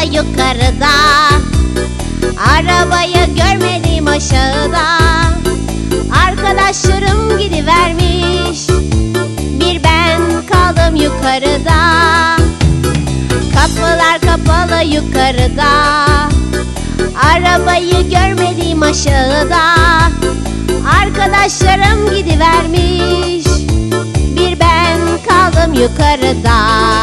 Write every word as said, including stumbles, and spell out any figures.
yukarıda. Arabayı görmedim aşağıda. Arkadaşlarım gidivermiş, bir ben kaldım yukarıda. Kapılar kapalı yukarıda. Arabayı görmedim aşağıda. Arkadaşlarım gidivermiş, bir ben kaldım yukarıda.